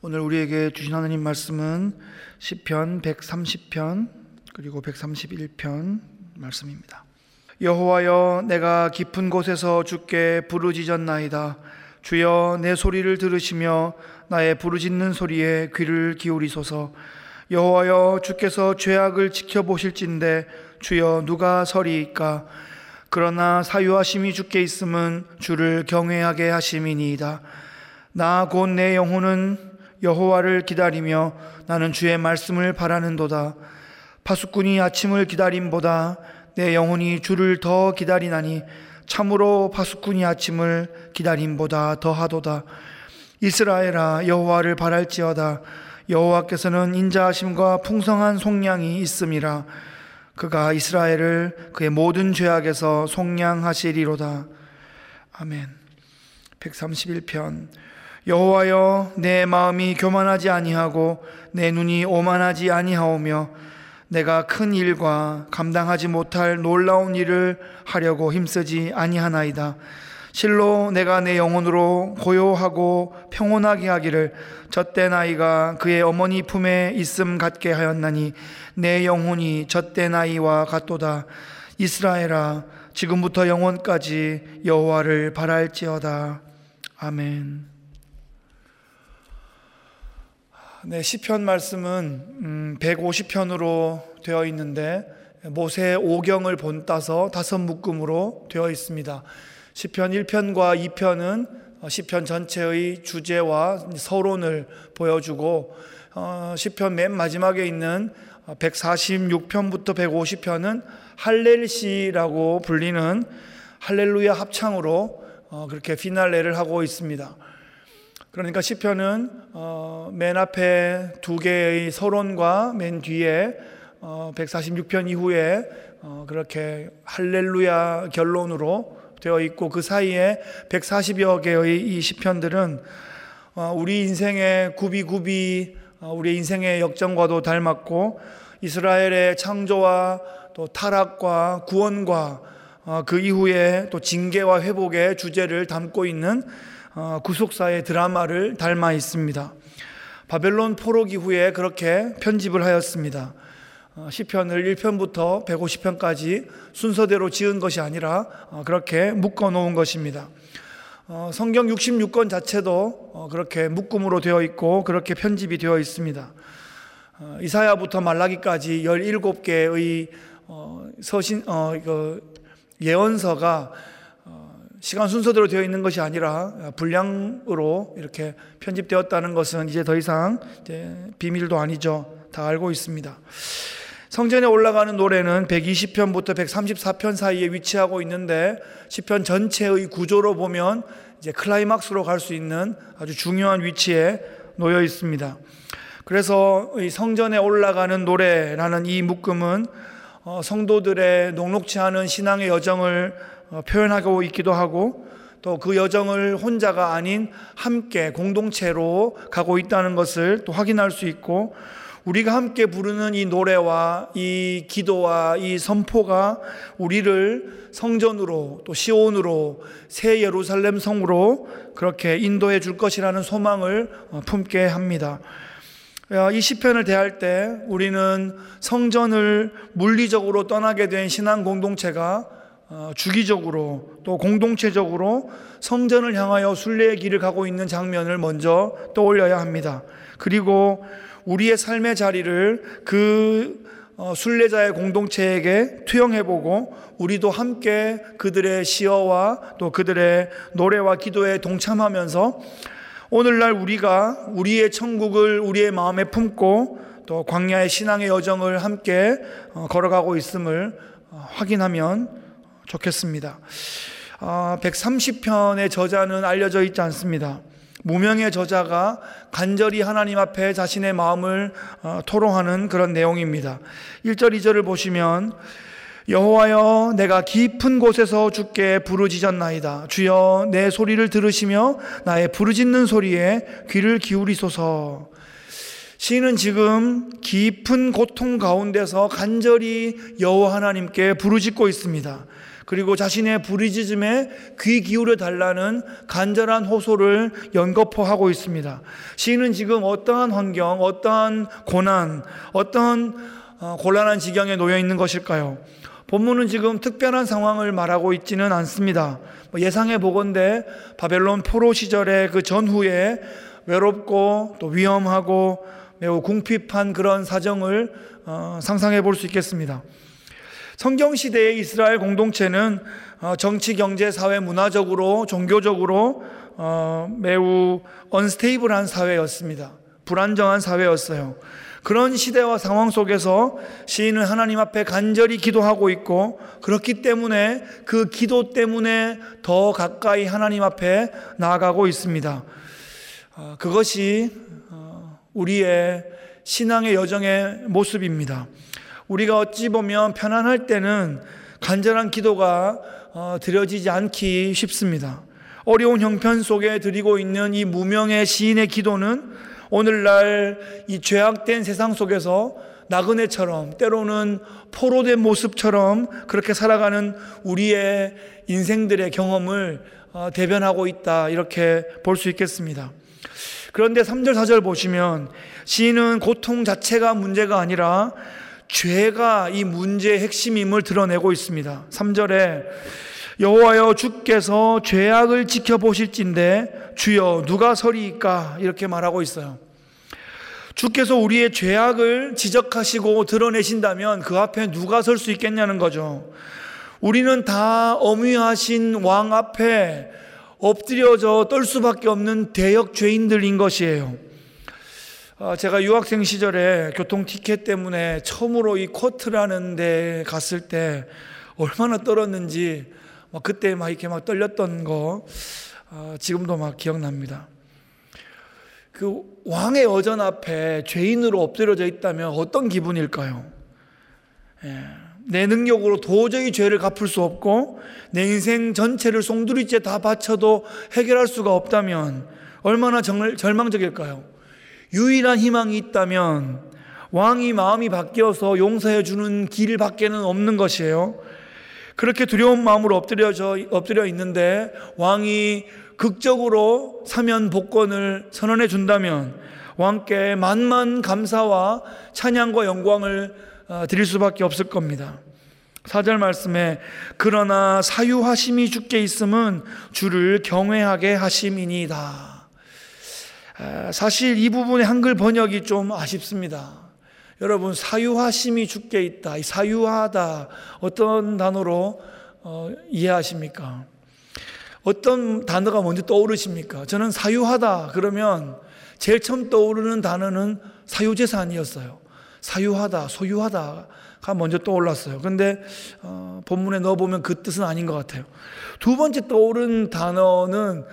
오늘 우리에게 주신 하나님 말씀은 시편 130편 그리고 131편 말씀입니다. 여호와여, 내가 깊은 곳에서 주께 부르짖었나이다. 주여, 내 소리를 들으시며 나의 부르짖는 소리에 귀를 기울이소서. 여호와여, 주께서 죄악을 지켜보실진대 주여, 누가 서리이까? 그러나 사유하심이 주께 있음은 주를 경외하게 하심이니이다. 나 곧 내 영혼은 여호와를 기다리며 나는 주의 말씀을 바라는도다. 파수꾼이 아침을 기다림보다 내 영혼이 주를 더 기다리나니 참으로 파수꾼이 아침을 기다림보다 더하도다. 이스라엘아, 여호와를 바랄지어다. 여호와께서는 인자하심과 풍성한 속량이 있음이라. 그가 이스라엘을 그의 모든 죄악에서 속량하시리로다. 아멘. 131편. 여호와여, 내 마음이 교만하지 아니하고 내 눈이 오만하지 아니하오며 내가 큰 일과 감당하지 못할 놀라운 일을 하려고 힘쓰지 아니하나이다. 실로 내가 내 영혼으로 고요하고 평온하게 하기를 젖된 아이가 그의 어머니 품에 있음 같게 하였나니 내 영혼이 젖된 아이와 같도다. 이스라엘아, 지금부터 영원까지 여호와를 바랄지어다. 아멘. 네, 시편 말씀은 150편으로 되어 있는데 모세 오경을 본따서 5묶음으로 되어 있습니다. 시편 1편과 2편은 시편 전체의 주제와 서론을 보여주고 시편 맨 마지막에 있는 146편부터 150편은 할렐시라고 불리는 할렐루야 합창으로 그렇게 피날레를 하고 있습니다. 그러니까 시편은 맨 앞에 2개의 서론과 맨 뒤에 146편 이후에 그렇게 할렐루야 결론으로 되어 있고, 그 사이에 140여 개의 이 시편들은 우리 인생의 굽이굽이 우리 인생의 역정과도 닮았고, 이스라엘의 창조와 또 타락과 구원과 그 이후에 또 징계와 회복의 주제를 담고 있는 구속사의 드라마를 닮아 있습니다. 바벨론 포로 이후에 그렇게 편집을 하였습니다. 시편을 1편부터 150편까지 순서대로 지은 것이 아니라 그렇게 묶어 놓은 것입니다. 성경 66권 자체도 그렇게 묶음으로 되어 있고 그렇게 편집이 되어 있습니다. 이사야부터 말라기까지 17개의 예언서가 시간 순서대로 되어 있는 것이 아니라 분량으로 이렇게 편집되었다는 것은 이제 더 이상 비밀도 아니죠. 다 알고 있습니다. 성전에 올라가는 노래는 120편부터 134편 사이에 위치하고 있는데, 시편 전체의 구조로 보면 이제 클라이막스로 갈 수 있는 아주 중요한 위치에 놓여 있습니다. 그래서 이 성전에 올라가는 노래라는 이 묶음은 성도들의 녹록지 않은 신앙의 여정을 표현하고 있기도 하고, 또 그 여정을 혼자가 아닌 함께 공동체로 가고 있다는 것을 또 확인할 수 있고, 우리가 함께 부르는 이 노래와 이 기도와 이 선포가 우리를 성전으로 또 시온으로 새 예루살렘 성으로 그렇게 인도해 줄 것이라는 소망을 품게 합니다. 이 시편을 대할 때 우리는 성전을 물리적으로 떠나게 된 신앙 공동체가 주기적으로 또 공동체적으로 성전을 향하여 순례의 길을 가고 있는 장면을 먼저 떠올려야 합니다. 그리고 우리의 삶의 자리를 그 순례자의 공동체에게 투영해보고 우리도 함께 그들의 시어와 또 그들의 노래와 기도에 동참하면서 오늘날 우리가 우리의 천국을 우리의 마음에 품고 또 광야의 신앙의 여정을 함께 걸어가고 있음을 확인하면 좋겠습니다. 130편의 저자는 알려져 있지 않습니다. 무명의 저자가 간절히 하나님 앞에 자신의 마음을 토로하는 그런 내용입니다. 1절 2절을 보시면 여호와여, 내가 깊은 곳에서 주께 부르짖었나이다. 주여, 내 소리를 들으시며 나의 부르짖는 소리에 귀를 기울이소서. 시인은 지금 깊은 고통 가운데서 간절히 여호와 하나님께 부르짖고 있습니다. 그리고 자신의 부르짖음에 귀 기울여 달라는 간절한 호소를 연거푸하고 있습니다. 시인은 지금 어떠한 환경, 어떠한 고난, 어떠한 곤란한 지경에 놓여 있는 것일까요? 본문은 지금 특별한 상황을 말하고 있지는 않습니다. 예상해 보건대 바벨론 포로 시절의 그 전후에 외롭고 또 위험하고 매우 궁핍한 그런 사정을 상상해 볼 수 있겠습니다. 성경시대의 이스라엘 공동체는 정치, 경제, 사회, 문화적으로, 종교적으로 매우 언스테이블한 사회였습니다. 불안정한 사회였어요. 그런 시대와 상황 속에서 시인은 하나님 앞에 간절히 기도하고 있고, 그렇기 때문에 그 기도 때문에 더 가까이 하나님 앞에 나아가고 있습니다. 그것이 우리의 신앙의 여정의 모습입니다. 우리가 어찌 보면 편안할 때는 간절한 기도가 드려지지 않기 쉽습니다. 어려운 형편 속에 드리고 있는 이 무명의 시인의 기도는 오늘날 이 죄악된 세상 속에서 나그네처럼, 때로는 포로된 모습처럼 그렇게 살아가는 우리의 인생들의 경험을 대변하고 있다, 이렇게 볼 수 있겠습니다. 그런데 3절 4절 보시면 시인은 고통 자체가 문제가 아니라 죄가 이 문제의 핵심임을 드러내고 있습니다. 3절에 여호와여 주께서 죄악을 지켜보실진데 주여 누가 서리이까, 이렇게 말하고 있어요. 주께서 우리의 죄악을 지적하시고 드러내신다면 그 앞에 누가 설 수 있겠냐는 거죠. 우리는 다 엄위하신 왕 앞에 엎드려져 떨 수밖에 없는 대역 죄인들인 것이에요. 제가 유학생 시절에 교통 티켓 때문에 처음으로 이 코트라는 데 갔을 때 얼마나 떨었는지 그때 막 이렇게 막 떨렸던 거 지금도 막 기억납니다. 그 왕의 어전 앞에 죄인으로 엎드려져 있다면 어떤 기분일까요? 내 능력으로 도저히 죄를 갚을 수 없고 내 인생 전체를 송두리째 다 바쳐도 해결할 수가 없다면 얼마나 절망적일까요? 유일한 희망이 있다면 왕이 마음이 바뀌어서 용서해 주는 길밖에는 없는 것이에요. 그렇게 두려운 마음으로 엎드려 있는데 왕이 극적으로 사면 복권을 선언해 준다면 왕께 만만 감사와 찬양과 영광을 드릴 수밖에 없을 겁니다. 4절 말씀에 그러나 사유하심이 주께 있음은 주를 경외하게 하심이니이다. 사실 이 부분의 한글 번역이 좀 아쉽습니다. 여러분, 사유하심이 주께 있다, 이 사유하다 어떤 단어로 이해하십니까? 어떤 단어가 먼저 떠오르십니까? 저는 사유하다 그러면 제일 처음 떠오르는 단어는 사유재산이었어요. 사유하다, 소유하다가 먼저 떠올랐어요. 그런데 본문에 넣어보면 그 뜻은 아닌 것 같아요. 두 번째 떠오른 단어는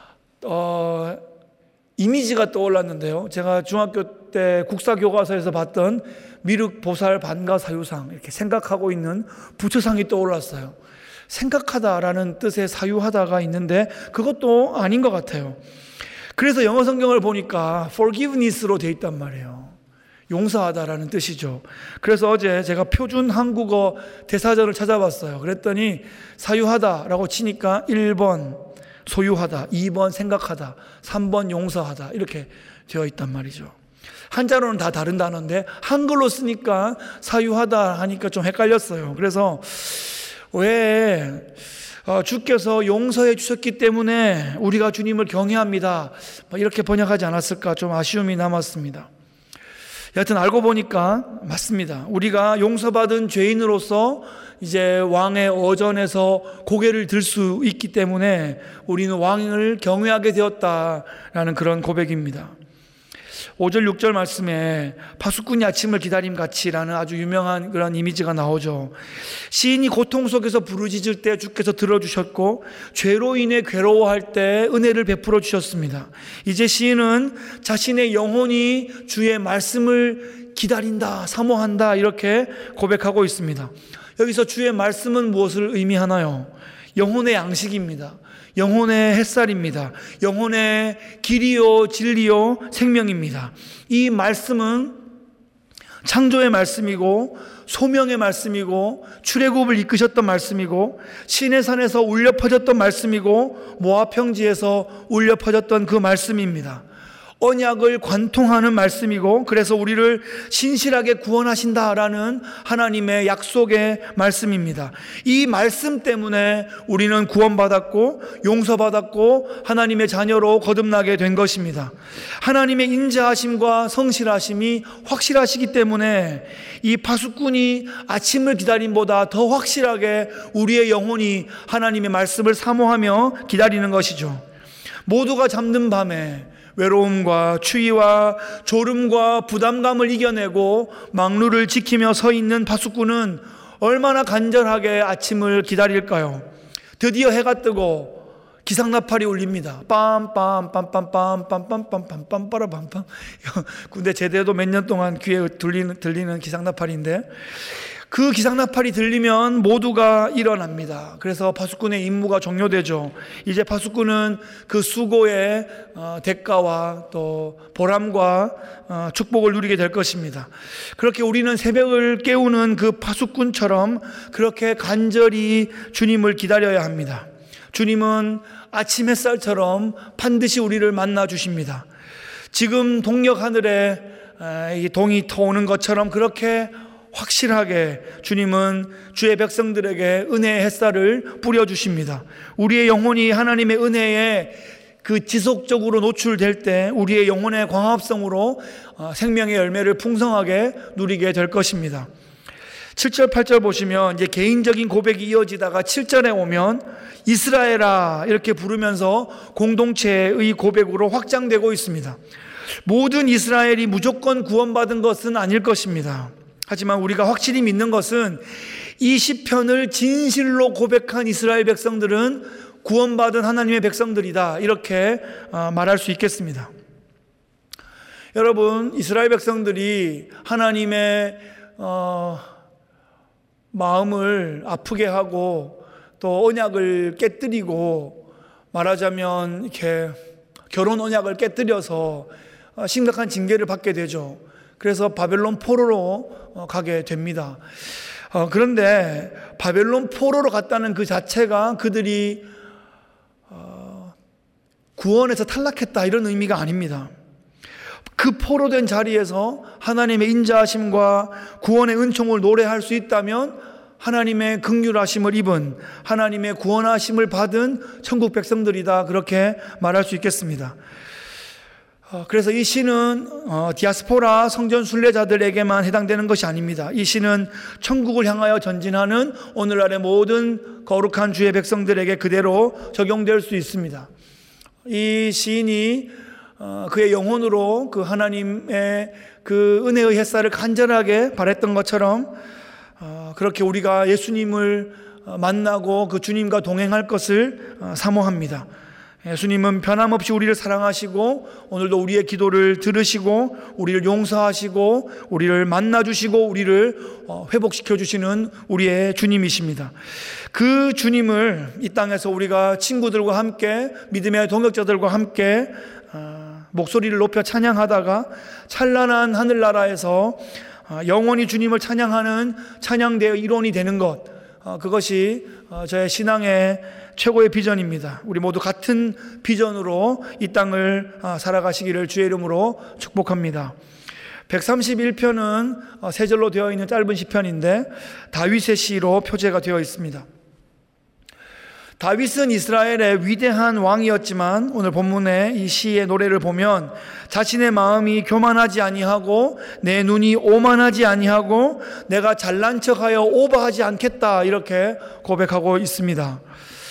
이미지가 떠올랐는데요. 제가 중학교 때 국사교과서에서 봤던 미륵, 보살, 반가, 사유상, 이렇게 생각하고 있는 부처상이 떠올랐어요. 생각하다라는 뜻의 사유하다가 있는데 그것도 아닌 것 같아요. 그래서 영어 성경을 보니까 forgiveness로 되어 있단 말이에요. 용서하다라는 뜻이죠. 그래서 어제 제가 표준 한국어 대사전을 찾아봤어요. 그랬더니 사유하다라고 치니까 1번 소유하다, 2번 생각하다, 3번 용서하다, 이렇게 되어 있단 말이죠. 한자로는 다 다른 단어인데 한글로 쓰니까 사유하다 하니까 좀 헷갈렸어요. 그래서 왜 주께서 용서해 주셨기 때문에 우리가 주님을 경외합니다, 이렇게 번역하지 않았을까 좀 아쉬움이 남았습니다. 여하튼 알고 보니까 맞습니다. 우리가 용서받은 죄인으로서 이제 왕의 어전에서 고개를 들 수 있기 때문에 우리는 왕을 경외하게 되었다라는 그런 고백입니다. 5절 6절 말씀에 파수꾼이 아침을 기다림같이라는 아주 유명한 그런 이미지가 나오죠. 시인이 고통 속에서 부르짖을 때 주께서 들어주셨고 죄로 인해 괴로워할 때 은혜를 베풀어 주셨습니다. 이제 시인은 자신의 영혼이 주의 말씀을 기다린다, 사모한다, 이렇게 고백하고 있습니다. 여기서 주의 말씀은 무엇을 의미하나요? 영혼의 양식입니다. 영혼의 햇살입니다. 영혼의 길이요 진리요 생명입니다. 이 말씀은 창조의 말씀이고 소명의 말씀이고 출애굽을 이끄셨던 말씀이고 시내산에서 울려 퍼졌던 말씀이고 모압 평지에서 울려 퍼졌던 그 말씀입니다. 언약을 관통하는 말씀이고 그래서 우리를 신실하게 구원하신다라는 하나님의 약속의 말씀입니다. 이 말씀 때문에 우리는 구원받았고 용서받았고 하나님의 자녀로 거듭나게 된 것입니다. 하나님의 인자하심과 성실하심이 확실하시기 때문에 이 파수꾼이 아침을 기다림보다 더 확실하게 우리의 영혼이 하나님의 말씀을 사모하며 기다리는 것이죠. 모두가 잠든 밤에 외로움과 추위와 졸음과 부담감을 이겨내고 망루를 지키며 서 있는 파수꾼은 얼마나 간절하게 아침을 기다릴까요? 드디어 해가 뜨고 기상나팔이 울립니다. 빰빰빰빰빰빰빰빰빰빰빰빰빰. 군대 제대도 몇 년 동안 귀에 들리는 기상나팔인데 그 기상나팔이 들리면 모두가 일어납니다. 그래서 파수꾼의 임무가 종료되죠. 이제 파수꾼은 그 수고의 대가와 또 보람과 축복을 누리게 될 것입니다. 그렇게 우리는 새벽을 깨우는 그 파수꾼처럼 그렇게 간절히 주님을 기다려야 합니다. 주님은 아침 햇살처럼 반드시 우리를 만나 주십니다. 지금 동력 하늘에 이 동이 터오는 것처럼 그렇게 확실하게 주님은 주의 백성들에게 은혜의 햇살을 뿌려주십니다. 우리의 영혼이 하나님의 은혜에 그 지속적으로 노출될 때 우리의 영혼의 광합성으로 생명의 열매를 풍성하게 누리게 될 것입니다. 7절 8절 보시면 이제 개인적인 고백이 이어지다가 7절에 오면 이스라엘아 이렇게 부르면서 공동체의 고백으로 확장되고 있습니다. 모든 이스라엘이 무조건 구원받은 것은 아닐 것입니다. 하지만 우리가 확실히 믿는 것은 이 시편을 진실로 고백한 이스라엘 백성들은 구원받은 하나님의 백성들이다 이렇게 말할 수 있겠습니다. 여러분, 이스라엘 백성들이 하나님의 마음을 아프게 하고 또 언약을 깨뜨리고 말하자면 이렇게 결혼 언약을 깨뜨려서 심각한 징계를 받게 되죠. 그래서 바벨론 포로로 가게 됩니다. 그런데 바벨론 포로로 갔다는 그 자체가 그들이 구원에서 탈락했다 이런 의미가 아닙니다. 그 포로된 자리에서 하나님의 인자하심과 구원의 은총을 노래할 수 있다면 하나님의 긍휼하심을 입은 하나님의 구원하심을 받은 천국 백성들이다 그렇게 말할 수 있겠습니다. 그래서 이 시는 디아스포라 성전 순례자들에게만 해당되는 것이 아닙니다. 이 시는 천국을 향하여 전진하는 오늘날의 모든 거룩한 주의 백성들에게 그대로 적용될 수 있습니다. 이 시인이 그의 영혼으로 그 하나님의 그 은혜의 햇살을 간절하게 바랬던 것처럼 그렇게 우리가 예수님을 만나고 그 주님과 동행할 것을 사모합니다. 예수님은 변함없이 우리를 사랑하시고 오늘도 우리의 기도를 들으시고 우리를 용서하시고 우리를 만나주시고 우리를 회복시켜 주시는 우리의 주님이십니다. 그 주님을 이 땅에서 우리가 친구들과 함께 믿음의 동역자들과 함께 목소리를 높여 찬양하다가 찬란한 하늘나라에서 영원히 주님을 찬양하는 찬양대의 일원이 되는 것, 그것이 저의 신앙의 최고의 비전입니다. 우리 모두 같은 비전으로 이 땅을 살아가시기를 주의 이름으로 축복합니다. 131편은 세 절로 되어 있는 짧은 시편인데 다윗의 시로 표제가 되어 있습니다. 다윗은 이스라엘의 위대한 왕이었지만 오늘 본문의 이 시의 노래를 보면 자신의 마음이 교만하지 아니하고 내 눈이 오만하지 아니하고 내가 잘난 척하여 오버하지 않겠다 이렇게 고백하고 있습니다.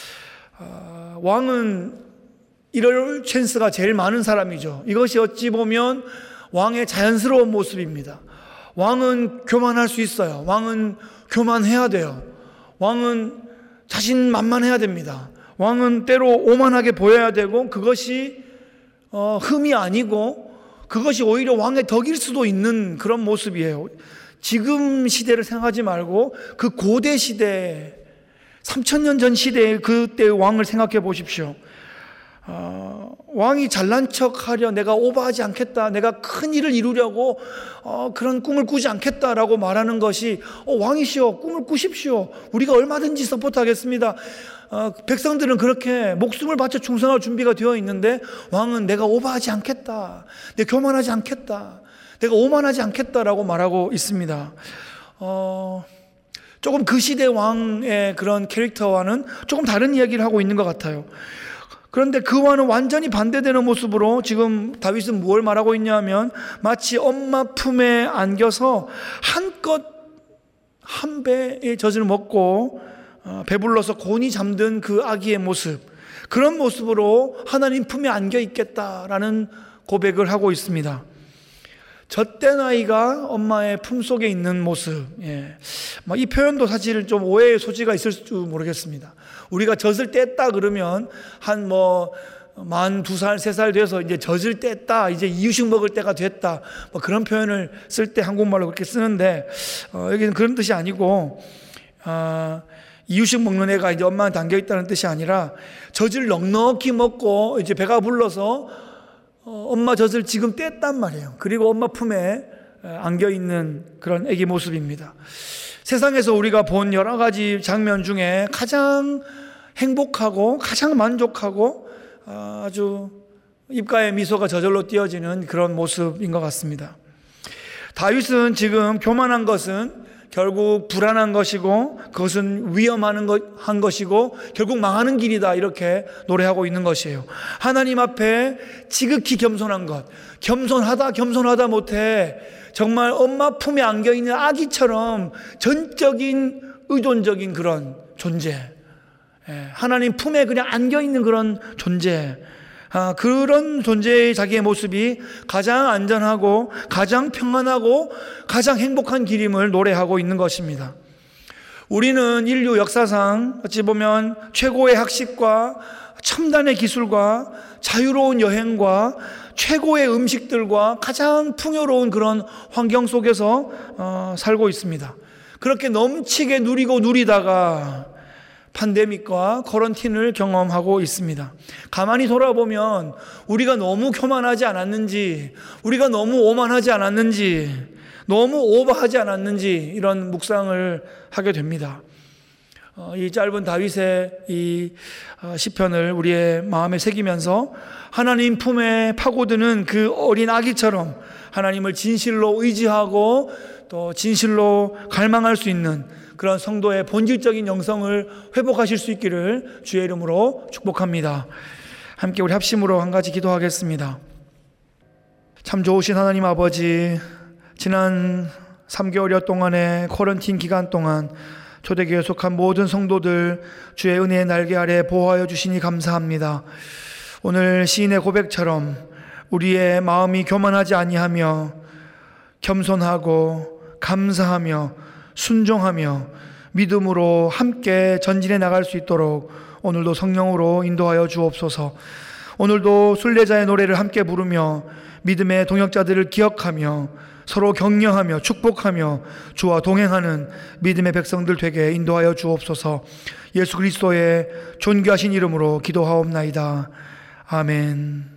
왕은 이럴 찬스가 제일 많은 사람이죠. 이것이 어찌 보면 왕의 자연스러운 모습입니다. 왕은 교만할 수 있어요. 왕은 교만해야 돼요. 왕은 자신만만해야 됩니다. 왕은 때로 오만하게 보여야 되고 그것이 흠이 아니고 그것이 오히려 왕의 덕일 수도 있는 그런 모습이에요. 지금 시대를 생각하지 말고 그 고대 시대 3000년 전 시대의 그때의 왕을 생각해 보십시오. 왕이 잘난 척하려 내가 오버하지 않겠다, 내가 큰 일을 이루려고 그런 꿈을 꾸지 않겠다라고 말하는 것이 왕이시여 꿈을 꾸십시오, 우리가 얼마든지 서포트하겠습니다. 백성들은 그렇게 목숨을 바쳐 충성할 준비가 되어 있는데 왕은 내가 오버하지 않겠다, 내가 교만하지 않겠다, 내가 오만하지 않겠다라고 말하고 있습니다. 조금 그 시대 왕의 그런 캐릭터와는 조금 다른 이야기를 하고 있는 것 같아요. 그런데 그와는 완전히 반대되는 모습으로 지금 다윗은 무엇을 말하고 있냐면, 마치 엄마 품에 안겨서 한껏 한 배의 젖을 먹고 배불러서 곤히 잠든 그 아기의 모습, 그런 모습으로 하나님 품에 안겨 있겠다라는 고백을 하고 있습니다. 젖된 아이가 엄마의 품속에 있는 모습, 이 표현도 사실 좀 오해의 소지가 있을 줄 모르겠습니다. 우리가 젖을 뗐다 그러면 한 만 2살, 3살 돼서 이제 젖을 뗐다, 이제 이유식 먹을 때가 됐다, 그런 표현을 쓸 때 한국말로 그렇게 쓰는데, 여기는 그런 뜻이 아니고, 이유식 먹는 애가 이제 엄마한테 안겨 있다는 뜻이 아니라, 젖을 넉넉히 먹고 이제 배가 불러서 엄마 젖을 지금 뗐단 말이에요. 그리고 엄마 품에 안겨 있는 그런 아기 모습입니다. 세상에서 우리가 본 여러 가지 장면 중에 가장 행복하고 가장 만족하고 아주 입가에 미소가 저절로 띄어지는 그런 모습인 것 같습니다. 다윗은 지금 교만한 것은 결국 불안한 것이고, 그것은 위험한 것이고 결국 망하는 길이다, 이렇게 노래하고 있는 것이에요. 하나님 앞에 지극히 겸손한 것, 겸손하다 못해 정말 엄마 품에 안겨있는 아기처럼 전적인 의존적인 그런 존재, 하나님 품에 그냥 안겨있는 그런 존재, 그런 존재의 자기의 모습이 가장 안전하고 가장 평안하고 가장 행복한 길임을 노래하고 있는 것입니다. 우리는 인류 역사상 어찌 보면 최고의 학식과 첨단의 기술과 자유로운 여행과 최고의 음식들과 가장 풍요로운 그런 환경 속에서 살고 있습니다. 그렇게 넘치게 누리다가 팬데믹과 코런틴을 경험하고 있습니다. 가만히 돌아보면 우리가 너무 교만하지 않았는지, 우리가 너무 오만하지 않았는지, 너무 오버하지 않았는지 이런 묵상을 하게 됩니다. 이 짧은 다윗의 이 시편을 우리의 마음에 새기면서 하나님 품에 파고드는 그 어린 아기처럼 하나님을 진실로 의지하고 또 진실로 갈망할 수 있는 그런 성도의 본질적인 영성을 회복하실 수 있기를 주의 이름으로 축복합니다. 함께 우리 합심으로 한 가지 기도하겠습니다. 참 좋으신 하나님 아버지, 지난 3개월여 동안의 쿼런틴 기간 동안 초대교회에 속한 모든 성도들 주의 은혜의 날개 아래 보호하여 주시니 감사합니다. 오늘 시인의 고백처럼 우리의 마음이 교만하지 아니하며 겸손하고 감사하며 순종하며 믿음으로 함께 전진해 나갈 수 있도록 오늘도 성령으로 인도하여 주옵소서. 오늘도 순례자의 노래를 함께 부르며 믿음의 동역자들을 기억하며 서로 격려하며 축복하며 주와 동행하는 믿음의 백성들 되게 인도하여 주옵소서. 예수 그리스도의 존귀하신 이름으로 기도하옵나이다. 아멘.